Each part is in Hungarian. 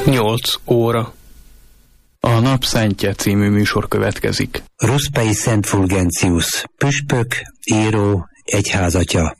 8 óra. A Nap Szentje című műsor következik. Ruszpei Szent Fulgencius, püspök, író, egyházatya.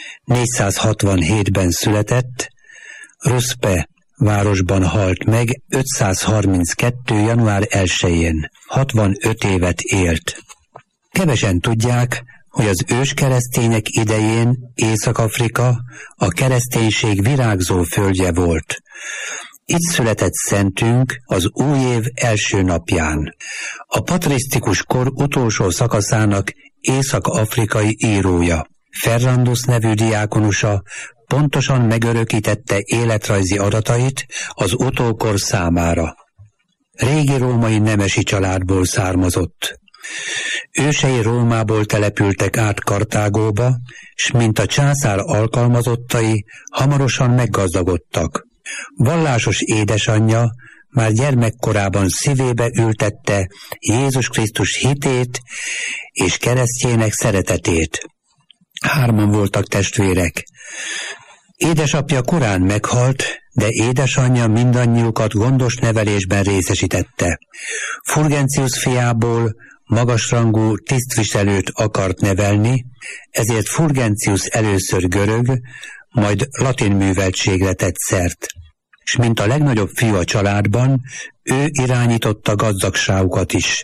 467-ben született, Ruspe városban halt meg 532. január 1-én. 65 évet élt. Kevesen tudják, hogy az őskeresztények idején Észak-Afrika a kereszténység virágzó földje volt. Itt született szentünk az új év első napján. A patrisztikus kor utolsó szakaszának észak-afrikai írója. Ferrandus nevű diákonusa pontosan megörökítette életrajzi adatait az utókor számára. Régi római nemesi családból származott. Ősei Rómából települtek át Kartágóba, s mint a császár alkalmazottai hamarosan meggazdagodtak. Vallásos édesanyja már gyermekkorában szívébe ültette Jézus Krisztus hitét és keresztjének szeretetét. 3 voltak testvérek. Édesapja korán meghalt, de édesanyja mindannyiukat gondos nevelésben részesítette. Fulgencius fiából magasrangú tisztviselőt akart nevelni, ezért Fulgencius először görög, majd latin műveltségre tett szert. S mint a legnagyobb fiú a családban, ő irányította gazdagságukat is.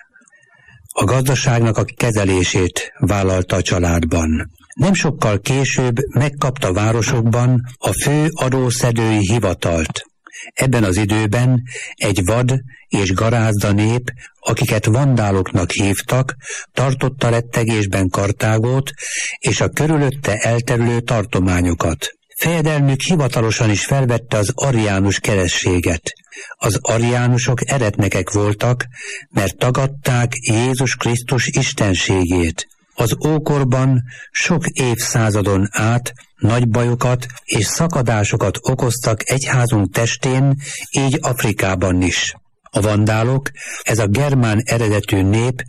A gazdaságnak a kezelését vállalta a családban. Nem sokkal később megkapta városokban a fő adószedői hivatalt. Ebben az időben egy vad és garázda nép, akiket vandáloknak hívtak, tartotta rettegésben Kartágót és a körülötte elterülő tartományokat. Fejedelmük hivatalosan is felvette az ariánus keresztséget. Az ariánusok eretnekek voltak, mert tagadták Jézus Krisztus istenségét. Az ókorban sok évszázadon át nagy bajokat és szakadásokat okoztak egyházunk testén, így Afrikában is. A vandálok, ez a germán eredetű nép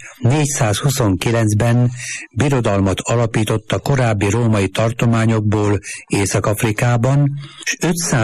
429-ben birodalmat alapított a korábbi római tartományokból Észak-Afrikában, és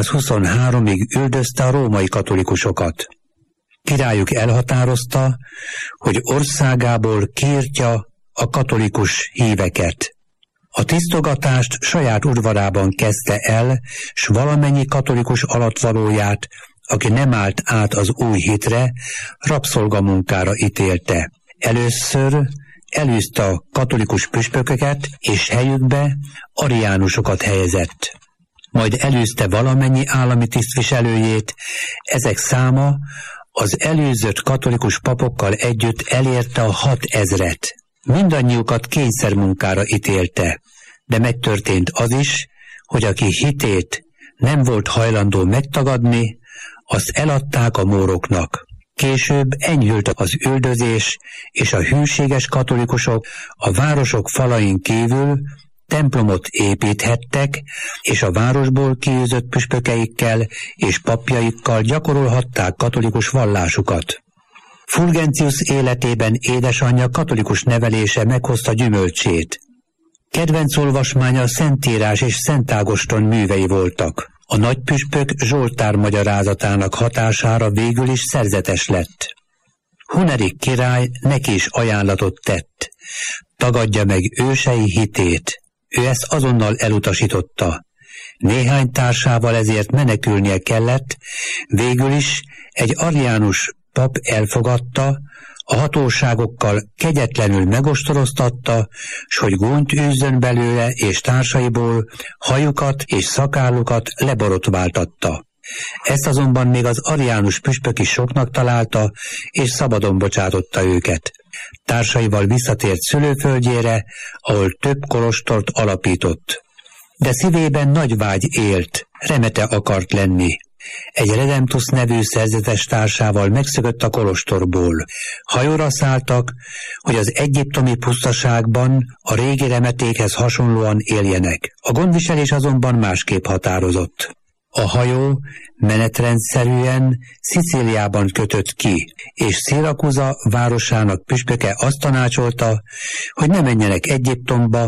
523-ig üldözte a római katolikusokat. Királyuk elhatározta, hogy országából kiirtja a katolikus híveket. A tisztogatást saját udvarában kezdte el, s valamennyi katolikus alattvalóját, aki nem állt át az új hitre, rabszolgamunkára ítélte. Először elűzte a katolikus püspököket, és helyükbe ariánusokat helyezett. Majd elűzte valamennyi állami tisztviselőjét, ezek száma az előzött katolikus papokkal együtt elérte a 6000-et. Mindannyiukat kényszermunkára ítélte, de megtörtént az is, hogy aki hitét nem volt hajlandó megtagadni, azt eladták a móroknak. Később enyhült az üldözés, és a hűséges katolikusok a városok falain kívül templomot építhettek, és a városból kiűzött püspökeikkel és papjaikkal gyakorolhatták katolikus vallásukat. Fulgencius életében édesanyja katolikus nevelése meghozta gyümölcsét. Kedvenc olvasmánya Szentírás és Szent Ágoston művei voltak. A nagypüspök Zsoltár magyarázatának hatására végül is szerzetes lett. Hunerik király neki is ajánlatot tett. Tagadja meg ősei hitét. Ő ezt azonnal elutasította. Néhány társával ezért menekülnie kellett, végül is egy ariánus pap elfogadta, a hatóságokkal kegyetlenül megostoroztatta, s hogy gónyt űzzön belőle és társaiból, hajukat és szakállukat leborotváltatta. Ezt azonban még az ariánus püspök is soknak találta, és szabadon bocsátotta őket. Társaival visszatért szülőföldjére, ahol több kolostort alapított. De szívében nagy vágy élt, remete akart lenni. Egy Redemptus nevű szerzetes társával megszökött a kolostorból. Hajóra szálltak, hogy az egyiptomi pusztaságban a régi remetékhez hasonlóan éljenek. A gondviselés azonban másképp határozott. A hajó menetrendszerűen Szicíliában kötött ki, és Szirakuza városának püspöke azt tanácsolta, hogy ne menjenek Egyiptomba,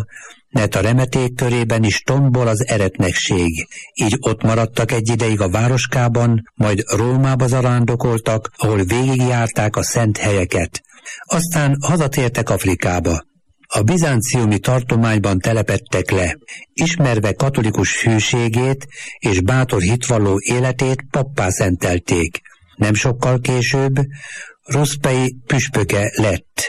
Neta remeték körében is tombol az eretnekség. Így ott maradtak egy ideig a városkában, majd Rómába zarándokoltak, ahol végigjárták a szent helyeket. Aztán hazatértek Afrikába. A bizánciumi tartományban telepedtek le. Ismerve katolikus hűségét és bátor hitvalló életét pappá szentelték. Nem sokkal később Ruszpei püspöke lett.